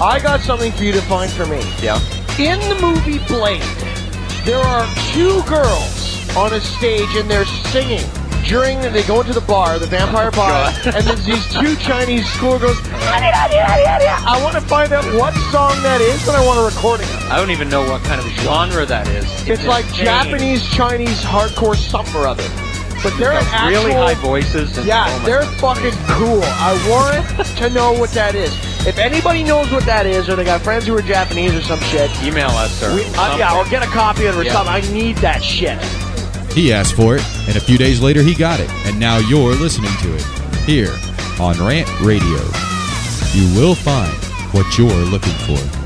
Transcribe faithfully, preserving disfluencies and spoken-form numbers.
I got something for you to find for me. Yeah. In the movie Blade, there are two girls on a stage and they're singing. During, they go into the bar, the vampire oh, bar, God. and there's these two Chinese schoolgirls. I want to find out what song that is, and I want a recording of it. I don't even know what kind of genre that is. It's, it's like insane. Japanese, Chinese, hardcore something or other. But they're an actual... really high voices. And, yeah, oh they're God. fucking cool. I want to know what that is. If anybody knows what that is, or they got friends who are Japanese or some shit, email us, or we, uh, yeah, or get a copy of it or yeah. something. I need that shit. He asked for it, and a few days later he got it, and now you're listening to it here on Rant Radio. You will find what you're looking for.